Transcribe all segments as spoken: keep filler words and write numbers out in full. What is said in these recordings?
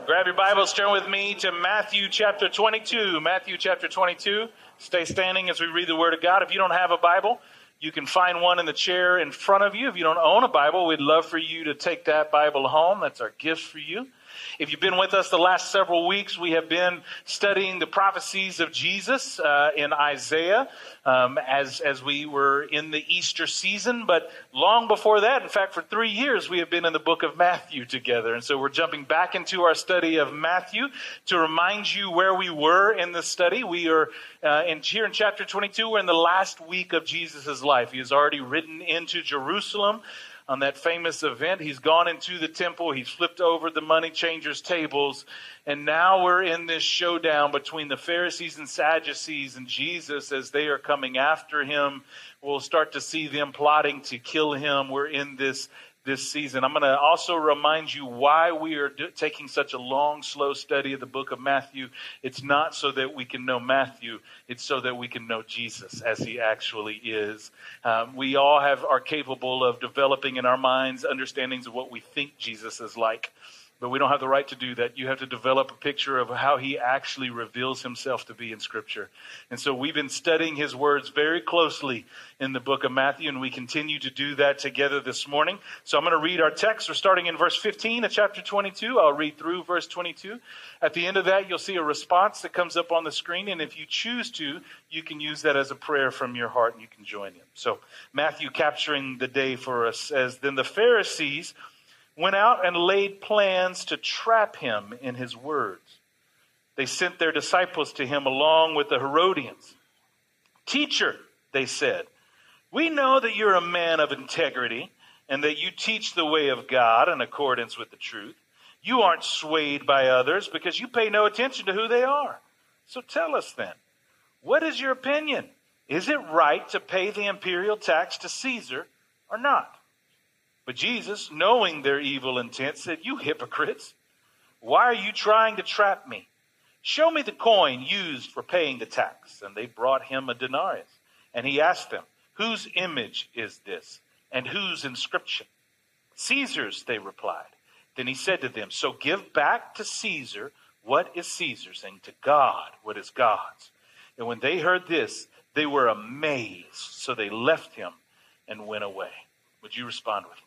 Grab your Bibles, turn with me to Matthew chapter twenty-two. Matthew chapter twenty-two. Stay standing as we read the Word of God. If you don't have a Bible, you can find one in the chair in front of you. If you don't own a Bible, we'd love for you to take that Bible home. That's our gift for you. If you've been with us the last several weeks, we have been studying the prophecies of Jesus uh, in Isaiah um, as, as we were in the Easter season. But long before that, in fact, for three years, we have been in the book of Matthew together. And so we're jumping back into our study of Matthew to remind you where we were in the study. We are uh, in here in chapter twenty-two. We're in the last week of Jesus' life. He has already ridden into Jerusalem on that famous event. He's gone into the temple. He's flipped over the money changers' tables. And now we're in this showdown between the Pharisees and Sadducees and Jesus as they are coming after him. We'll start to see them plotting to kill him. We're in this this season. I'm going to also remind you why we are do- taking such a long, slow study of the book of Matthew. It's not so that we can know Matthew. It's so that we can know Jesus as he actually is. Um, we all have are capable of developing in our minds understandings of what we think Jesus is like. But we don't have the right to do that. You have to develop a picture of how he actually reveals himself to be in Scripture. And so we've been studying his words very closely in the book of Matthew, and we continue to do that together this morning. So I'm going to read our text. We're starting in verse fifteen of chapter twenty-two. I'll read through verse twenty-two. At the end of that, you'll see a response that comes up on the screen, and if you choose to, you can use that as a prayer from your heart, and you can join in. So Matthew, capturing the day for us, says, "Then the Pharisees went out and laid plans to trap him in his words. They sent their disciples to him along with the Herodians. 'Teacher,' they said, 'we know that you're a man of integrity and that you teach the way of God in accordance with the truth. You aren't swayed by others because you pay no attention to who they are. So tell us then, what is your opinion? Is it right to pay the imperial tax to Caesar or not?' But Jesus, knowing their evil intent, said, 'You hypocrites, why are you trying to trap me? Show me the coin used for paying the tax.' And they brought him a denarius. And he asked them, 'Whose image is this, and whose inscription?' 'Caesar's,' they replied. Then he said to them, 'So give back to Caesar what is Caesar's, and to God what is God's.' And when they heard this, they were amazed. So they left him and went away." Would you respond with me?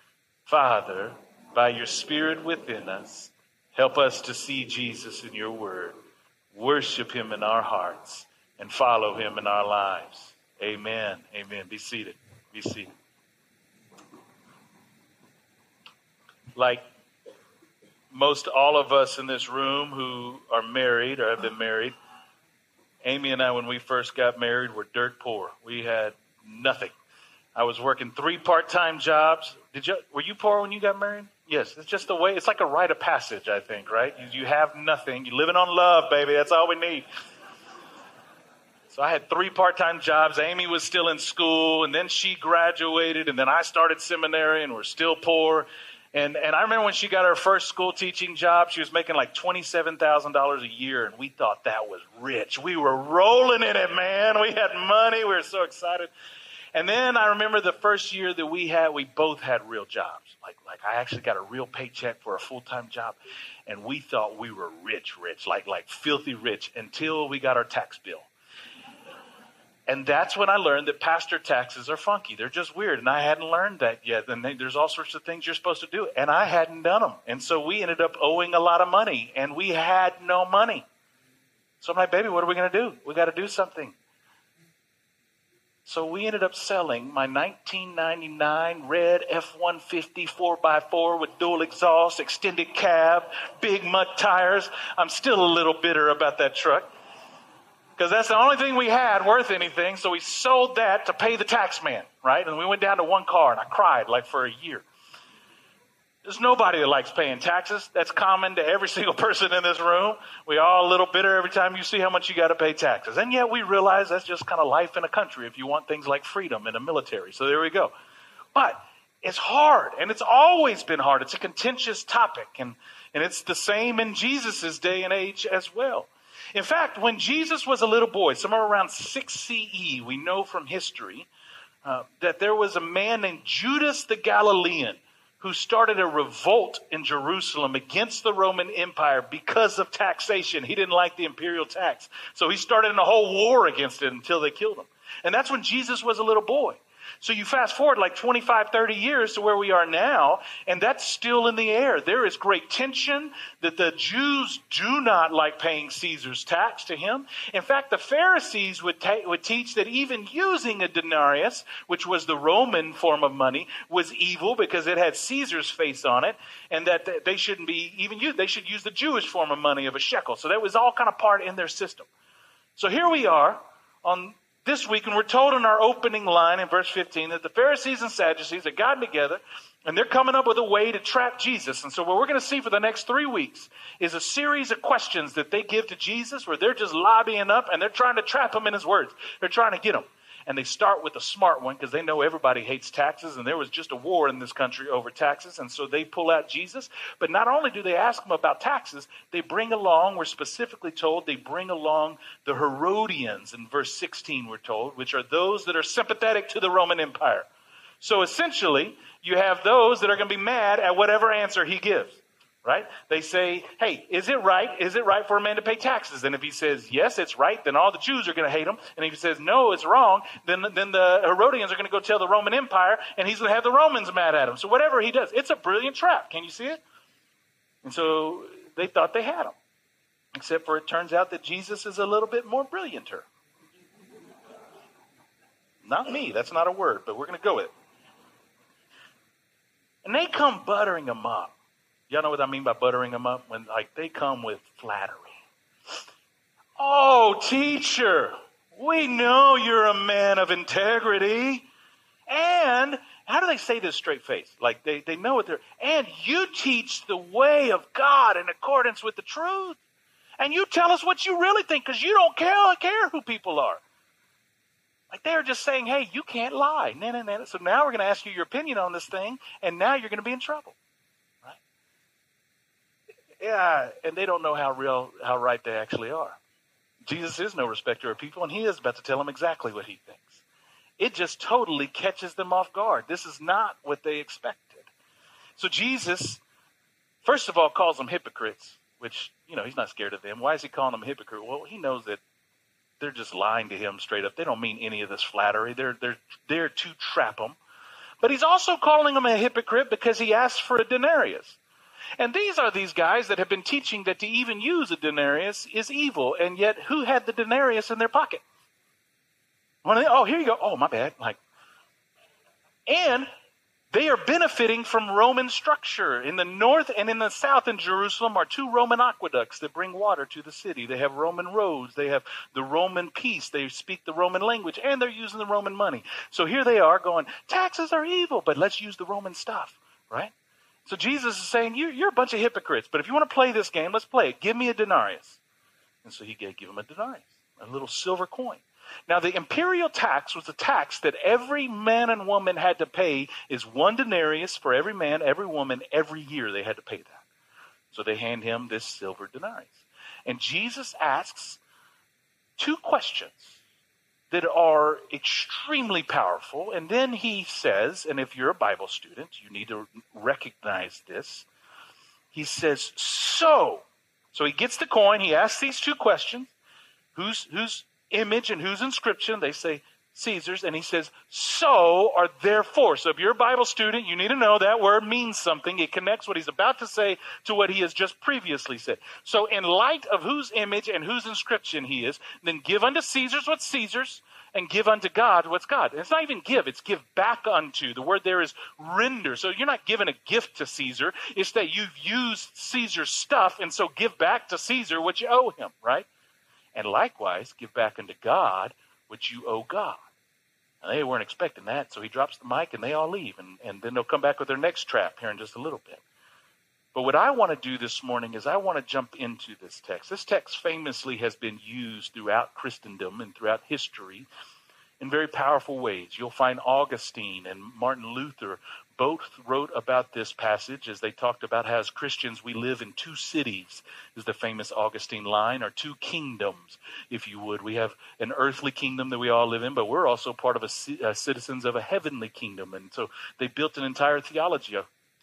Father, by your Spirit within us, help us to see Jesus in your word, worship him in our hearts, and follow him in our lives. Amen. Amen. Be seated. Be seated. Like most all of us in this room who are married or have been married, Amy and I, when we first got married, were dirt poor. We had nothing. I was working three part-time jobs. Did you? Were you poor when you got married? Yes, it's just the way. It's like a rite of passage, I think, right? You, you have nothing. You're living on love, baby. That's all we need. So I had three part-time jobs. Amy was still in school, and then she graduated, and then I started seminary, and we're still poor. And and I remember when she got her first school teaching job, she was making like twenty-seven thousand dollars a year, and we thought that was rich. We were rolling in it, man. We had money. We were so excited. And then I remember the first year that we had, we both had real jobs. Like, like I actually got a real paycheck for a full-time job. And we thought we were rich, rich, like, like filthy rich until we got our tax bill. And that's when I learned that pastor taxes are funky. They're just weird. And I hadn't learned that yet. And they, there's all sorts of things you're supposed to do. And I hadn't done them. And so we ended up owing a lot of money. And we had no money. So I'm like, baby, what are we going to do? We got to do something. So we ended up selling my nineteen ninety-nine red F one fifty four by four with dual exhaust, extended cab, big mud tires. I'm still a little bitter about that truck because that's the only thing we had worth anything. So we sold that to pay the tax man, right? And we went down to one car, and I cried like for a year. There's nobody that likes paying taxes. That's common to every single person in this room. We all a little bitter every time you see how much you got to pay taxes. And yet we realize that's just kind of life in a country if you want things like freedom in a military. So there we go. But it's hard, and it's always been hard. It's a contentious topic, and, and it's the same in Jesus' day and age as well. In fact, when Jesus was a little boy, somewhere around six C E, we know from history uh, that there was a man named Judas the Galilean who started a revolt in Jerusalem against the Roman Empire because of taxation. He didn't like the imperial tax. So he started a whole war against it until they killed him. And that's when Jesus was a little boy. So you fast forward like twenty-five, thirty years to where we are now, and that's still in the air. There is great tension that the Jews do not like paying Caesar's tax to him. In fact, the Pharisees would, ta- would teach that even using a denarius, which was the Roman form of money, was evil because it had Caesar's face on it, and that they shouldn't be even used. They should use the Jewish form of money of a shekel. So that was all kind of part in their system. So here we are on this week, and we're told in our opening line in verse fifteen that the Pharisees and Sadducees have gotten together and they're coming up with a way to trap Jesus. And so what we're going to see for the next three weeks is a series of questions that they give to Jesus where they're just lobbying up and they're trying to trap him in his words. They're trying to get him. And they start with a smart one because they know everybody hates taxes, and there was just a war in this country over taxes. And so they pull out Jesus. But not only do they ask him about taxes, they bring along, we're specifically told, they bring along the Herodians in verse sixteen, we're told, which are those that are sympathetic to the Roman Empire. So essentially, you have those that are going to be mad at whatever answer he gives. Right? They say, hey, is it right? Is it right for a man to pay taxes? And if he says, yes, it's right, then all the Jews are going to hate him. And if he says, no, it's wrong, then, then the Herodians are going to go tell the Roman Empire, and he's going to have the Romans mad at him. So whatever he does, it's a brilliant trap. Can you see it? And so they thought they had him. Except for it turns out that Jesus is a little bit more brillianter. Not me. That's not a word, but we're going to go with it. And they come buttering him up. Y'all know what I mean by buttering them up? When like they come with flattery. Oh, teacher, we know you're a man of integrity. And how do they say this straight face? Like they, they know what they're, and you teach the way of God in accordance with the truth. And you tell us what you really think because you don't care, care who people are. Like they're just saying, hey, you can't lie. Nah, nah, nah. So now we're going to ask you your opinion on this thing, and now you're going to be in trouble. Yeah, and they don't know how real, how right they actually are. Jesus is no respecter of people, and he is about to tell them exactly what he thinks. It just totally catches them off guard. This is not what they expected. So Jesus, first of all, calls them hypocrites, which, you know, he's not scared of them. Why is he calling them a hypocrite? Well, he knows that they're just lying to him straight up. They don't mean any of this flattery. They're, they're there to trap him. But he's also calling them a hypocrite because he asked for a denarius. And these are these guys that have been teaching that to even use a denarius is evil. And yet, who had the denarius in their pocket? One of the, oh, here you go. Oh, my bad. Like, and they are benefiting from Roman structure. In the north and in the south in Jerusalem are two Roman aqueducts that bring water to the city. They have Roman roads. They have the Roman peace. They speak the Roman language. And they're using the Roman money. So here they are going, taxes are evil, but let's use the Roman stuff, right? So Jesus is saying, you, you're a bunch of hypocrites, but if you want to play this game, let's play it. Give me a denarius. And so he gave, give him a denarius, a little silver coin. Now, the imperial tax was a tax that every man and woman had to pay is one denarius for every man, every woman, every year they had to pay that. So they hand him this silver denarius. And Jesus asks two questions that are extremely powerful. And then he says, and if you're a Bible student, you need to recognize this. He says, so. So he gets the coin. He asks these two questions. Whose, whose image and whose inscription? They say Caesar's. And he says, so or therefore. So if you're a Bible student, you need to know that word means something. It connects what he's about to say to what he has just previously said. So in light of whose image and whose inscription he is, then give unto Caesar's what's Caesar's, and give unto God what's God. And it's not even give, it's give back unto. The word there is render. So you're not giving a gift to Caesar. It's that you've used Caesar's stuff, and so give back to Caesar what you owe him, right? And likewise, give back unto God what you owe God. And they weren't expecting that, so he drops the mic and they all leave. And, and then they'll come back with their next trap here in just a little bit. But what I want to do this morning is I want to jump into this text. This text famously has been used throughout Christendom and throughout history in very powerful ways. You'll find Augustine and Martin Luther both wrote about this passage as they talked about how as Christians we live in two cities, is the famous Augustine line, or two kingdoms, if you would. We have an earthly kingdom that we all live in, but we're also part of a, uh, citizens of a heavenly kingdom. And so they built an entire theology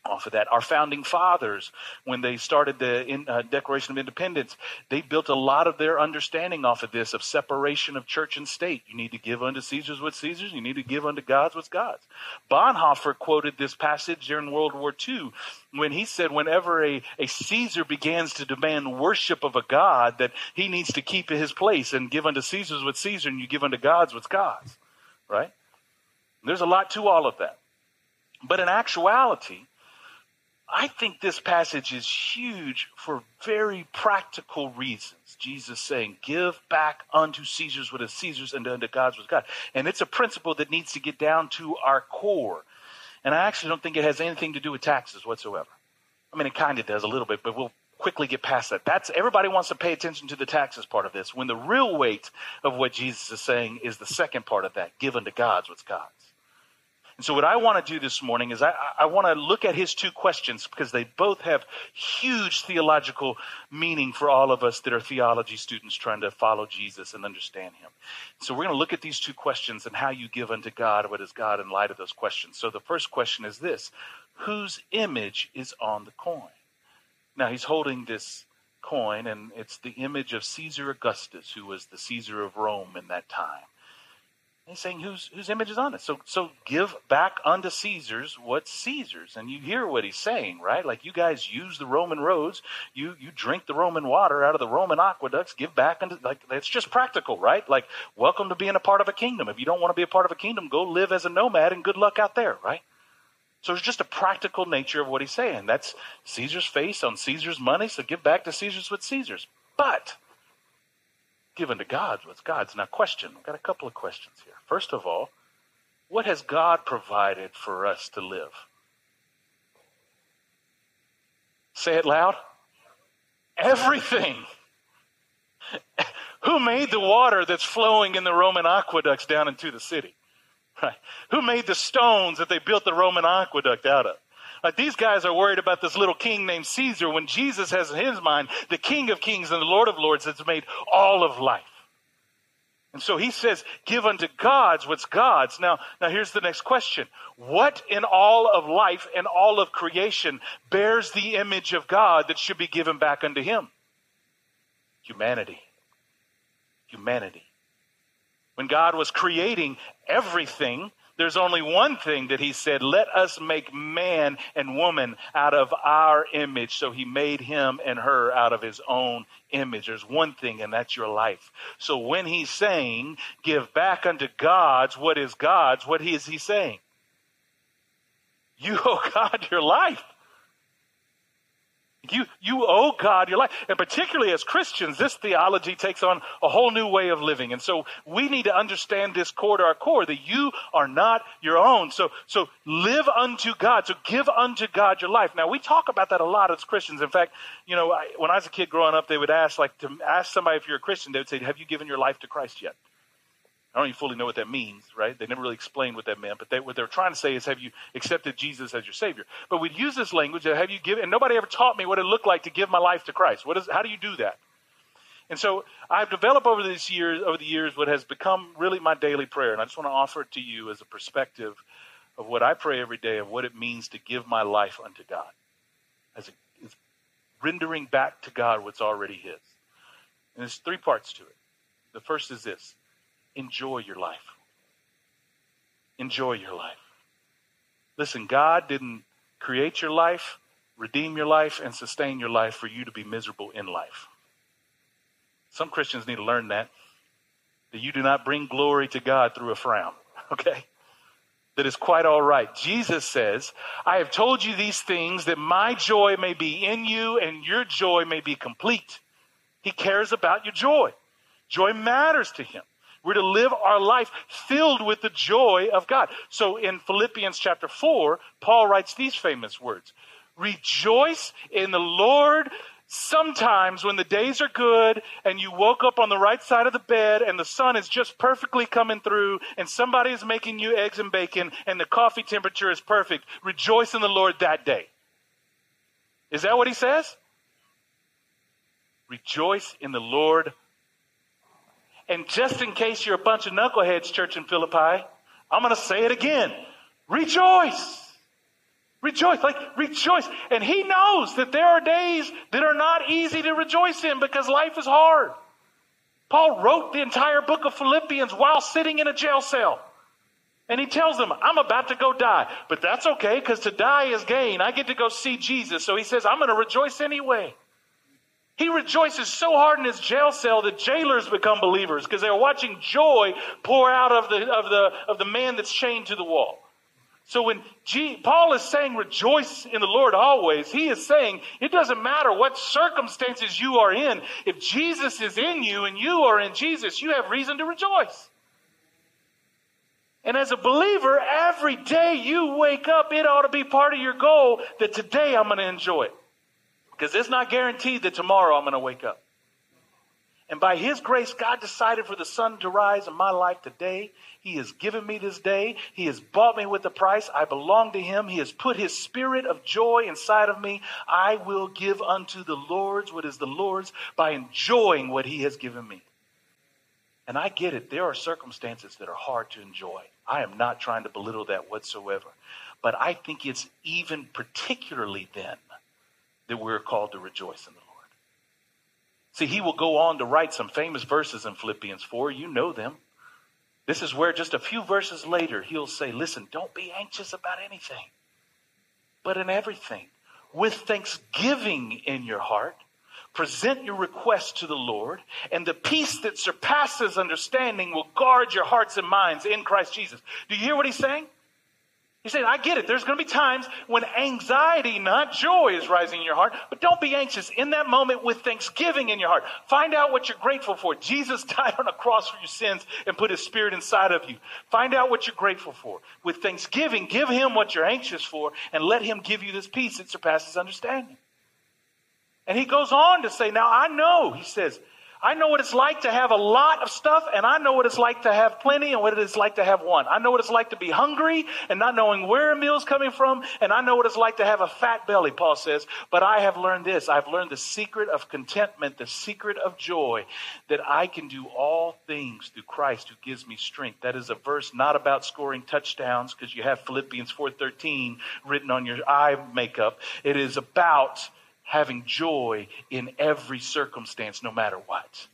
off of that. Our founding fathers, when they started the in, uh, Declaration of Independence, they built a lot of their understanding off of this, of separation of church and state. You need to give unto Caesar's what's Caesar's. You need to give unto God's what's God's. Bonhoeffer quoted this passage during World War Two when he said whenever a, a Caesar begins to demand worship of a God, that he needs to keep his place and give unto Caesar's what's Caesar, and you give unto God's what's God's. Right? There's a lot to all of that. But in actuality, I think this passage is huge for very practical reasons. Jesus saying, give back unto Caesar's what is Caesar's and unto God's what is God. And it's a principle that needs to get down to our core. And I actually don't think it has anything to do with taxes whatsoever. I mean, it kind of does a little bit, but we'll quickly get past that. That's everybody wants to pay attention to the taxes part of this, when the real weight of what Jesus is saying is the second part of that, give unto God's what's God's. And so what I want to do this morning is I, I want to look at his two questions, because they both have huge theological meaning for all of us that are theology students trying to follow Jesus and understand him. So we're going to look at these two questions and how you give unto God what is God in light of those questions. So the first question is this: whose image is on the coin? Now he's holding this coin, and it's the image of Caesar Augustus, who was the Caesar of Rome in that time. He's saying whose whose image is on it. So so give back unto Caesar's what's Caesar's. And you hear what he's saying, right? Like, you guys use the Roman roads. You you drink the Roman water out of the Roman aqueducts. Give back unto, like, it's just practical, right? Like, welcome to being a part of a kingdom. If you don't want to be a part of a kingdom, go live as a nomad and good luck out there, right? So it's just a practical nature of what he's saying. That's Caesar's face on Caesar's money. So give back to Caesar's what's Caesar's. But give unto God's what's God's. Now, question. I've got a couple of questions here. First of all, what has God provided for us to live? Say it loud. Everything. Who made the water that's flowing in the Roman aqueducts down into the city? Right. Who made the stones that they built the Roman aqueduct out of? Like, these guys are worried about this little king named Caesar, when Jesus has in his mind the King of Kings and the Lord of Lords that's made all of life. And so he says, give unto God's what's God's. Now, now here's the next question. What in all of life and all of creation bears the image of God that should be given back unto him? Humanity. Humanity. When God was creating everything, there's only one thing that he said: let us make man and woman out of our image. So he made him and her out of his own image. There's one thing, and that's your life. So when he's saying, give back unto God's what is God's, what is he saying? You owe God your life. You, you owe God your life. And particularly as Christians, this theology takes on a whole new way of living. And so we need to understand this core to our core, that you are not your own. So, so live unto God. So give unto God your life. Now, we talk about that a lot as Christians. In fact, you know, I, when I was a kid growing up, they would ask, like, to ask somebody if you're a Christian, they would say, have you given your life to Christ yet? I don't even fully know what that means, right? They never really explained what that meant. But they, what they're trying to say is, have you accepted Jesus as your Savior? But we'd use this language of, have you given, and nobody ever taught me what it looked like to give my life to Christ. What is, how do you do that? And so I've developed over these years, over the years, what has become really my daily prayer. And I just want to offer it to you as a perspective of what I pray every day, of what it means to give my life unto God. As, a, as rendering back to God what's already his. And there's three parts to it. The first is this: enjoy your life. Enjoy your life. Listen, God didn't create your life, redeem your life, and sustain your life for you to be miserable in life. Some Christians need to learn that. That you do not bring glory to God through a frown. Okay? That is quite all right. Jesus says, I have told you these things that my joy may be in you and your joy may be complete. He cares about your joy. Joy matters to him. We're to live our life filled with the joy of God. So in Philippians chapter four, Paul writes these famous words: rejoice in the Lord. Sometimes when the days are good and you woke up on the right side of the bed and the sun is just perfectly coming through and somebody is making you eggs and bacon and the coffee temperature is perfect, rejoice in the Lord that day. Is that what he says? Rejoice in the Lord. And just in case you're a bunch of knuckleheads, church in Philippi, I'm going to say it again. Rejoice. Rejoice, like rejoice. And he knows that there are days that are not easy to rejoice in because life is hard. Paul wrote the entire book of Philippians while sitting in a jail cell. And he tells them, I'm about to go die. But that's okay, because to die is gain. I get to go see Jesus. So he says, I'm going to rejoice anyway. He rejoices so hard in his jail cell that jailers become believers because they're watching joy pour out of the, of the, of the man that's chained to the wall. So when G, Paul is saying rejoice in the Lord always, he is saying it doesn't matter what circumstances you are in. If Jesus is in you and you are in Jesus, you have reason to rejoice. And as a believer, every day you wake up, it ought to be part of your goal that today I'm going to enjoy it. Because it's not guaranteed that tomorrow I'm going to wake up. And by his grace, God decided for the sun to rise in my life today. He has given me this day. He has bought me with a price. I belong to him. He has put his spirit of joy inside of me. I will give unto the Lord's what is the Lord's by enjoying what he has given me. And I get it. There are circumstances that are hard to enjoy. I am not trying to belittle that whatsoever. But I think it's even particularly then that we're called to rejoice in the Lord. See, he will go on to write some famous verses in Philippians four. You know them. This is where just a few verses later, he'll say, listen, don't be anxious about anything, but in everything, with thanksgiving in your heart, present your requests to the Lord, and the peace that surpasses understanding will guard your hearts and minds in Christ Jesus. Do you hear what he's saying? He's saying, I get it. There's going to be times when anxiety, not joy, is rising in your heart. But don't be anxious. In that moment, with thanksgiving in your heart, find out what you're grateful for. Jesus died on a cross for your sins and put his spirit inside of you. Find out what you're grateful for. With thanksgiving, give him what you're anxious for and let him give you this peace that surpasses understanding. And he goes on to say, now I know, he says, I know what it's like to have a lot of stuff, and I know what it's like to have plenty and what it is like to have one. I know what it's like to be hungry and not knowing where a meal's coming from, and I know what it's like to have a fat belly, Paul says. But I have learned this. I've learned the secret of contentment, the secret of joy, that I can do all things through Christ who gives me strength. That is a verse not about scoring touchdowns because you have Philippians four thirteen written on your eye makeup. It is about having joy in every circumstance, no matter what.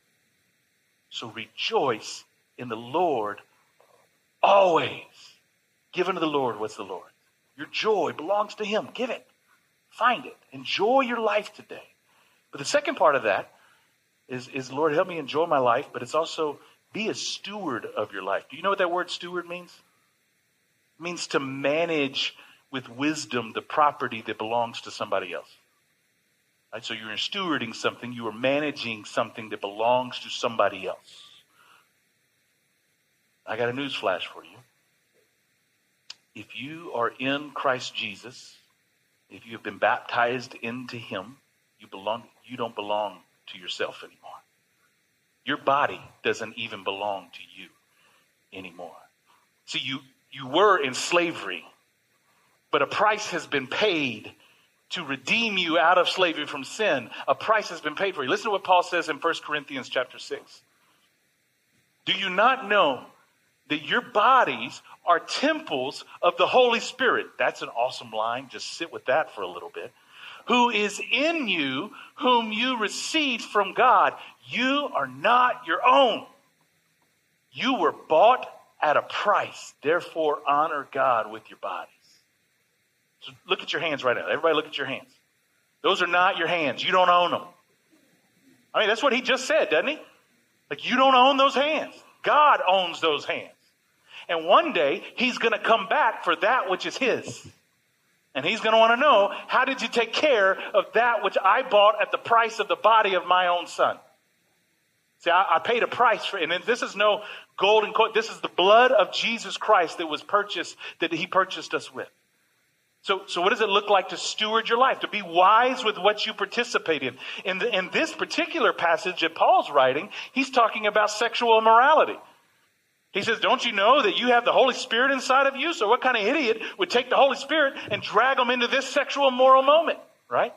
So rejoice in the Lord always. Give unto the Lord what's the Lord. Your joy belongs to him. Give it. Find it. Enjoy your life today. But the second part of that is, is Lord, help me enjoy my life, but it's also be a steward of your life. Do you know what that word steward means? It means to manage with wisdom the property that belongs to somebody else. Right, so you're stewarding something, you are managing something that belongs to somebody else. I got a news flash for you. If you are in Christ Jesus, if you have been baptized into him, you belong. You don't belong to yourself anymore. Your body doesn't even belong to you anymore. See, you, you were in slavery, but a price has been paid to redeem you out of slavery from sin. A price has been paid for you. Listen to what Paul says in First Corinthians chapter six. Do you not know that your bodies are temples of the Holy Spirit? That's an awesome line. Just sit with that for a little bit. Who is in you, whom you received from God. You are not your own. You were bought at a price. Therefore, honor God with your bodies. So look at your hands right now. Everybody look at your hands. Those are not your hands. You don't own them. I mean, that's what he just said, doesn't he? Like, you don't own those hands. God owns those hands. And one day, he's going to come back for that which is his. And he's going to want to know, how did you take care of that which I bought at the price of the body of my own son? See, I, I paid a price for it. And this is no golden coin. This is the blood of Jesus Christ that was purchased, that he purchased us with. So, so what does it look like to steward your life, to be wise with what you participate in? In, the, in this particular passage that Paul's writing, he's talking about sexual immorality. He says, don't you know that you have the Holy Spirit inside of you? So what kind of idiot would take the Holy Spirit and drag them into this sexual immoral moment, right?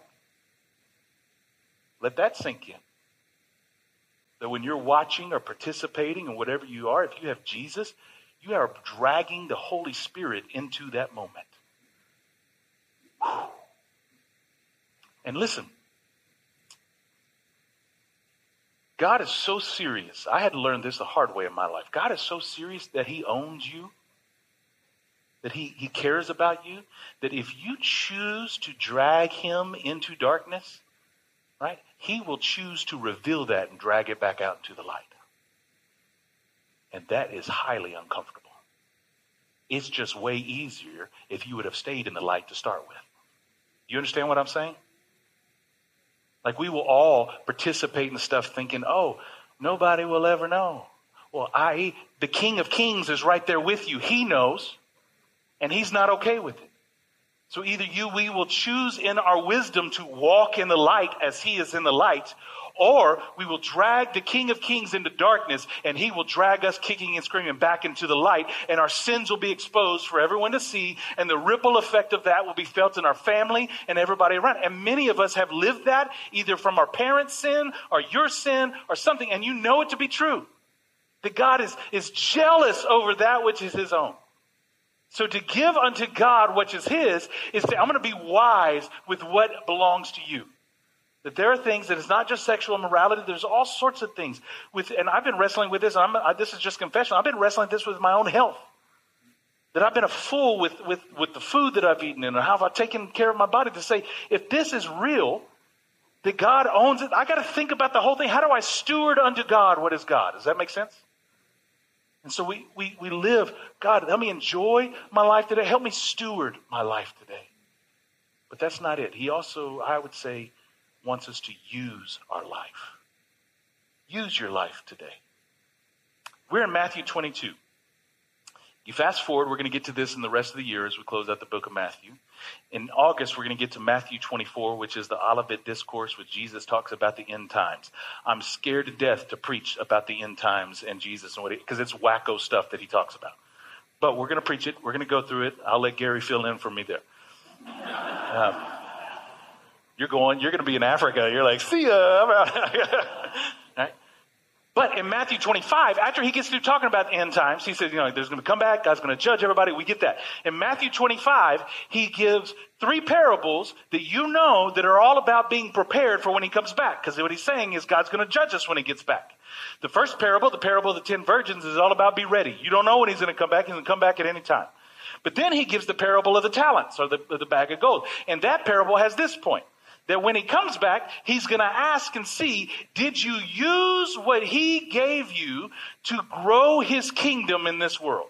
Let that sink in. That when you're watching or participating in whatever you are, if you have Jesus, you are dragging the Holy Spirit into that moment. And listen, God is so serious. I had to learn this the hard way in my life. God is so serious that he owns you, that he, he cares about you, that if you choose to drag him into darkness, right, he will choose to reveal that and drag it back out into the light. And that is highly uncomfortable. It's just way easier if you would have stayed in the light to start with. You understand what I'm saying? Like, we will all participate in stuff thinking, oh, nobody will ever know. Well, I, the King of Kings is right there with you. He knows, and he's not okay with it. So either you, we will choose in our wisdom to walk in the light as he is in the light, or we will drag the King of Kings into darkness, and he will drag us kicking and screaming back into the light, and our sins will be exposed for everyone to see, and the ripple effect of that will be felt in our family and everybody around. And many of us have lived that either from our parents' sin or your sin or something, and you know it to be true. That God is, is jealous over that which is his own. So to give unto God what is his is to, I'm going to be wise with what belongs to you. That there are things that it's not just sexual immorality. There's all sorts of things with, and I've been wrestling with this. And I'm, I, this is just confession. I've been wrestling this with my own health. That I've been a fool with, with, with the food that I've eaten and how I've taken care of my body to say, if this is real, that God owns it, I got to think about the whole thing. How do I steward unto God what is God? Does that make sense? And so we, we, we live, God, help me enjoy my life today. Help me steward my life today. But that's not it. He also, I would say, wants us to use our life. Use your life today. We're in Matthew twenty-two. You fast forward, we're going to get to this in the rest of the year as we close out the book of Matthew. In August, we're going to get to Matthew twenty-four, which is the Olivet Discourse, which Jesus talks about the end times. I'm scared to death to preach about the end times and Jesus, and what because it's wacko stuff that he talks about. But we're going to preach it. We're going to go through it. I'll let Gary fill in for me there. Um, you're going, you're going to be in Africa. You're like, see ya. I'm out. Right? But in Matthew twenty-five, after he gets through talking about the end times, he says, you know, there's going to come back. God's going to judge everybody. We get that. In Matthew twenty-five, he gives three parables that you know that are all about being prepared for when he comes back. Because what he's saying is God's going to judge us when he gets back. The first parable, the parable of the ten virgins, is all about be ready. You don't know when he's going to come back. He's going to come back at any time. But then he gives the parable of the talents, or the, the bag of gold. And that parable has this point. That when he comes back, he's going to ask and see, did you use what he gave you to grow his kingdom in this world?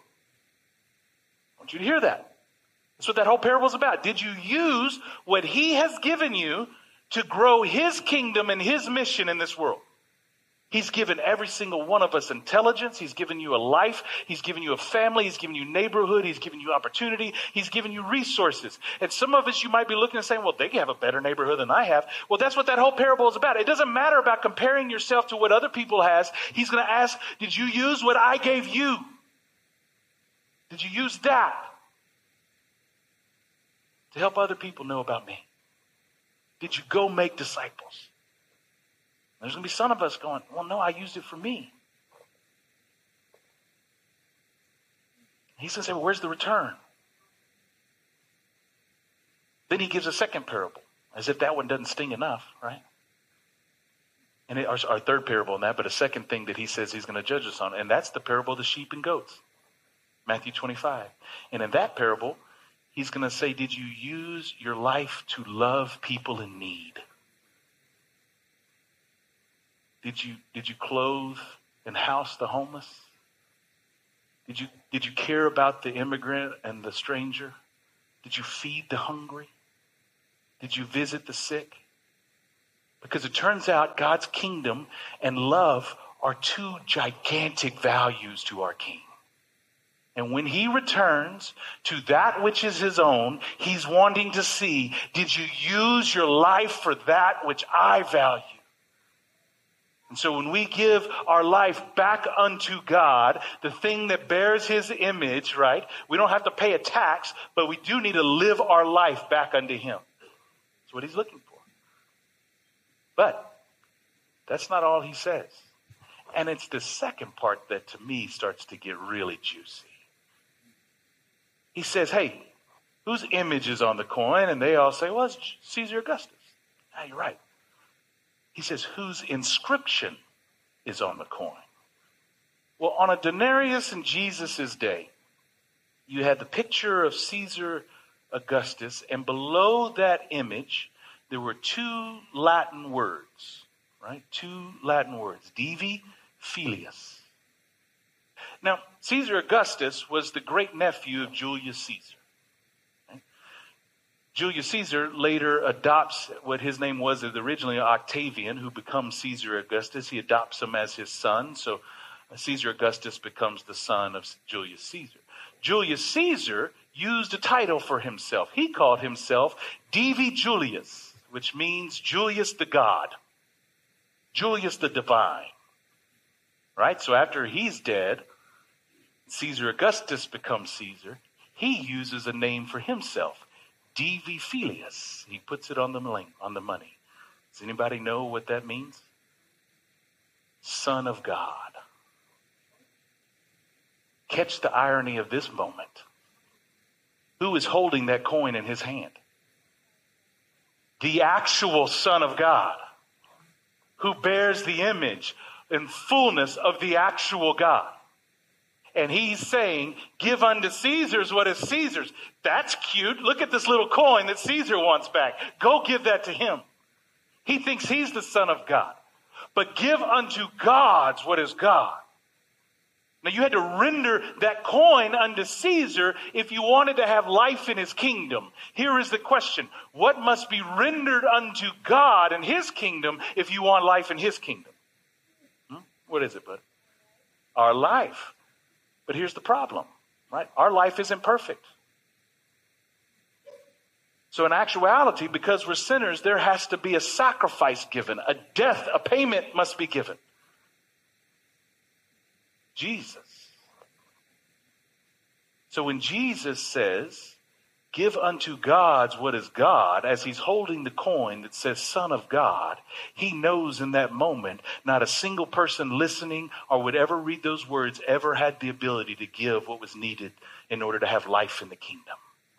I want you to hear that. That's what that whole parable is about. Did you use what he has given you to grow his kingdom and his mission in this world? He's given every single one of us intelligence. He's given you a life. He's given you a family. He's given you neighborhood. He's given you opportunity. He's given you resources. And some of us, you might be looking and saying, well, they have a better neighborhood than I have. Well, that's what that whole parable is about. It doesn't matter about comparing yourself to what other people has. He's going to ask, did you use what I gave you? Did you use that to help other people know about me? Did you go make disciples? There's going to be some of us going, well, no, I used it for me. He's going to say, well, where's the return? Then he gives a second parable, as if that one doesn't sting enough, right? And it, our, our third parable in that, but a second thing that he says he's going to judge us on, and that's the parable of the sheep and goats, Matthew twenty-five. And in that parable, he's going to say, did you use your life to love people in need? Did you, did you clothe and house the homeless? Did you, did you care about the immigrant and the stranger? Did you feed the hungry? Did you visit the sick? Because it turns out God's kingdom and love are two gigantic values to our King. And when he returns to that which is his own, he's wanting to see, did you use your life for that which I value? And so when we give our life back unto God, the thing that bears his image, right? We don't have to pay a tax, but we do need to live our life back unto him. That's what he's looking for. But that's not all he says. And it's the second part that to me starts to get really juicy. He says, hey, whose image is on the coin? And they all say, well, it's Caesar Augustus. Ah, you're right. He says, whose inscription is on the coin? Well, on a denarius in Jesus' day, you had the picture of Caesar Augustus, and below that image, there were two Latin words, right? Two Latin words, Divi Filius. Now, Caesar Augustus was the great nephew of Julius Caesar. Okay? Julius Caesar later adopts what his name was originally, Octavian, who becomes Caesar Augustus. He adopts him as his son, so Caesar Augustus becomes the son of Julius Caesar. Julius Caesar used a title for himself. He called himself Divi Julius, which means Julius the God, Julius the divine. Right? So after he's dead, Caesar Augustus becomes Caesar. He uses a name for himself, Divi Filius. He puts it on the money. On the money. Does anybody know what that means? Son of God. Catch the irony of this moment. Who is holding that coin in his hand? The actual Son of God, who bears the image and fullness of the actual God. And he's saying, give unto Caesar's what is Caesar's. That's cute. Look at this little coin that Caesar wants back. Go give that to him. He thinks he's the Son of God. But give unto God's what is God. Now you had to render that coin unto Caesar if you wanted to have life in his kingdom. Here is the question. What must be rendered unto God in his kingdom if you want life in his kingdom? Hmm? What is it, bud? Our life. But here's the problem, right? Our life isn't perfect. So in actuality, because we're sinners, there has to be a sacrifice given, a death, a payment must be given. Jesus. So when Jesus says, give unto God's what is God, as he's holding the coin that says Son of God, he knows in that moment not a single person listening or would ever read those words ever had the ability to give what was needed in order to have life in the kingdom.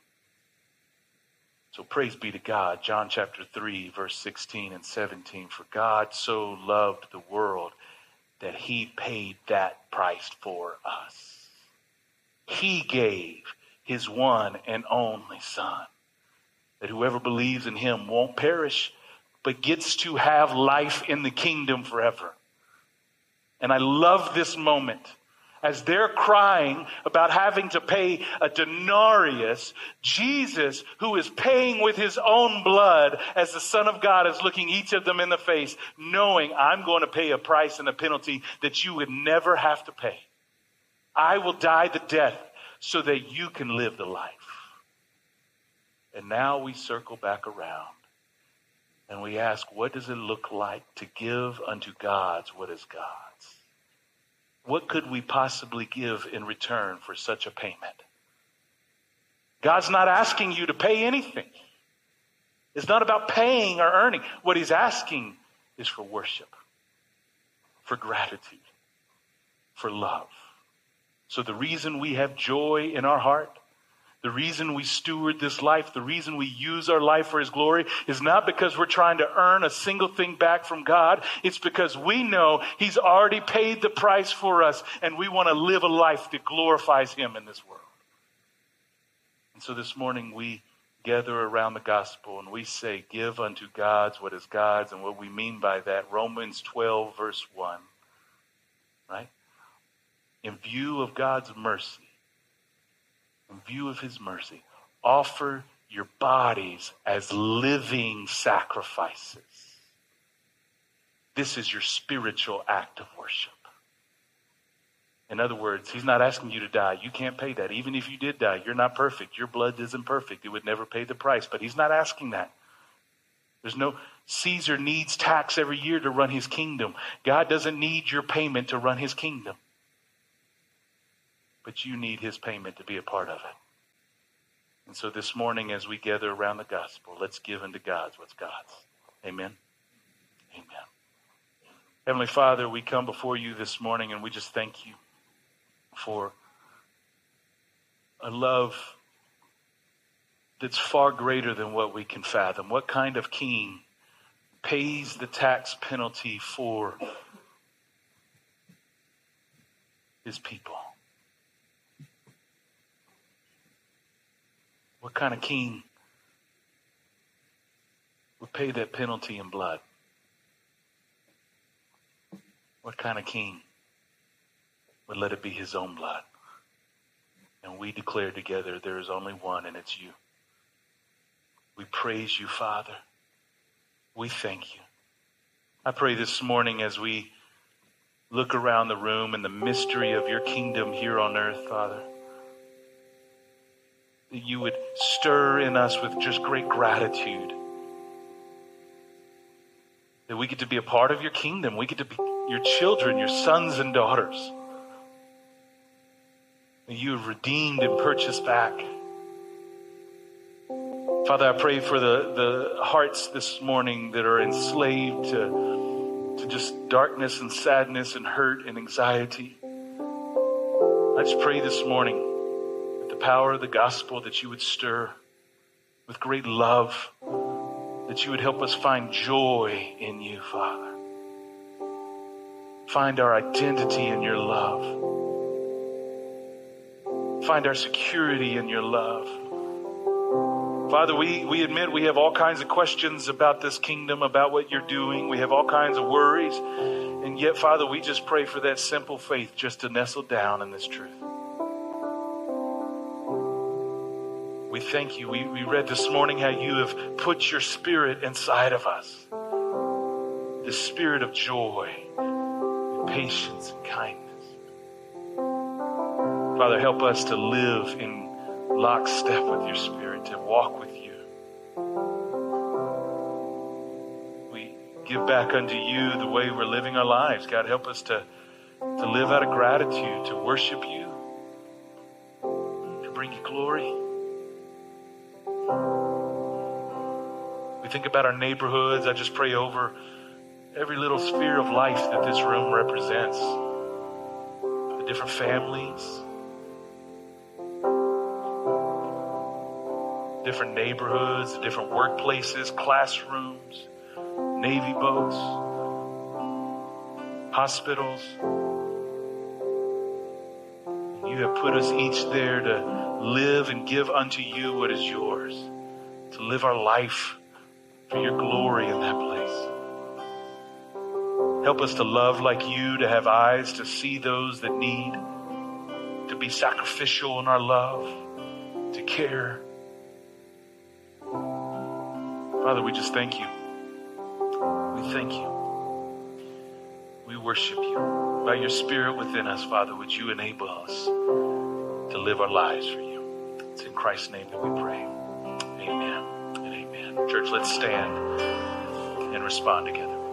So praise be to God. John chapter three, verse sixteen and seventeen. For God so loved the world that he paid that price for us. He gave his one and only Son, that whoever believes in him won't perish, but gets to have life in the kingdom forever. And I love this moment. As they're crying about having to pay a denarius, Jesus, who is paying with his own blood as the Son of God, is looking each of them in the face, knowing I'm going to pay a price and a penalty that you would never have to pay. I will die the death so that you can live the life. And now we circle back around and we ask, what does it look like to give unto God's what is God's? What could we possibly give in return for such a payment? God's not asking you to pay anything. It's not about paying or earning. What he's asking is for worship, for gratitude, for love. So the reason we have joy in our heart, the reason we steward this life, the reason we use our life for his glory is not because we're trying to earn a single thing back from God. It's because we know he's already paid the price for us and we want to live a life that glorifies him in this world. And so this morning we gather around the gospel and we say, give unto God's what is God's. And what we mean by that, Romans twelve verse one, right? In view of God's mercy, in view of his mercy, offer your bodies as living sacrifices. This is your spiritual act of worship. In other words, he's not asking you to die. You can't pay that. Even if you did die, you're not perfect. Your blood isn't perfect. It would never pay the price. But he's not asking that. There's no, Caesar needs tax every year to run his kingdom. God doesn't need your payment to run his kingdom. But you need his payment to be a part of it. And so this morning as we gather around the gospel, let's give unto God's what's God's. Amen. Amen. Heavenly Father, we come before you this morning and we just thank you for a love that's far greater than what we can fathom. What kind of king pays the tax penalty for his people. What kind of king would pay that penalty in blood? What kind of king would let it be his own blood? And we declare together there is only one, and it's you. We praise you, Father. We thank you. I pray this morning as we look around the room in the mystery of your kingdom here on earth, Father, that you would stir in us with just great gratitude. That we get to be a part of your kingdom. We get to be your children, your sons and daughters. That you have redeemed and purchased back. Father, I pray for the, the hearts this morning that are enslaved to, to just darkness and sadness and hurt and anxiety. I just pray this morning that the power of the gospel that you would stir with great love, that you would help us find joy in you, Father. Find our identity in your love. Find our security in your love. Father, we, we admit we have all kinds of questions about this kingdom, about what you're doing. We have all kinds of worries. And yet, Father, we just pray for that simple faith just to nestle down in this truth. We thank you. We, we read this morning how you have put your spirit inside of us. The spirit of joy, and patience, and kindness. Father, help us to live in lockstep with your spirit, to walk with you. We give back unto you the way we're living our lives. God, help us to, to live out of gratitude, to worship you, to bring you glory. We think about our neighborhoods. I just pray over every little sphere of life that this room represents. The different families, different neighborhoods, the different workplaces, classrooms, Navy boats, hospitals. You have put us each there to live and give unto you what is yours, to live our life for your glory in that place. Help us to love like you, to have eyes to see those that need, to be sacrificial in our love, to care. Father, we just thank you. We thank you. We worship you. By your Spirit within us, Father, would you enable us to live our lives for you. It's in Christ's name that we pray. Amen and amen. Church, let's stand and respond together.